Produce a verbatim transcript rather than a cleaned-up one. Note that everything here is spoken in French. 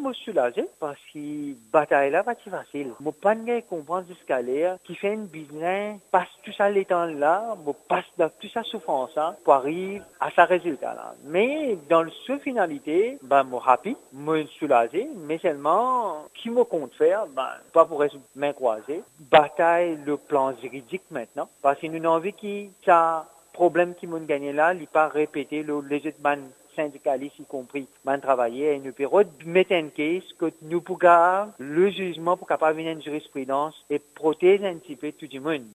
me soulager parce que bataille là pas si facile. Moi pas de comprendre jusqu'à l'air qui fait une business passe tout ça les temps là, moi passe dans toute sa souffrance là pour arriver à sa résultat là. Mais dans le sous finalité, ben moi happy, me soulager, mais seulement qui me compte faire, ben pas pour rester main croisée, bataille le plan juridique maintenant parce que nous avons envie qui ça problème qui m'ont gagné là, il pas répéter le les autres man syndicalistes y compris man travailler et nous peut mettre en case que nous pouvons le jugement pour capable venir une jurisprudence et protéger un petit peu tout le monde.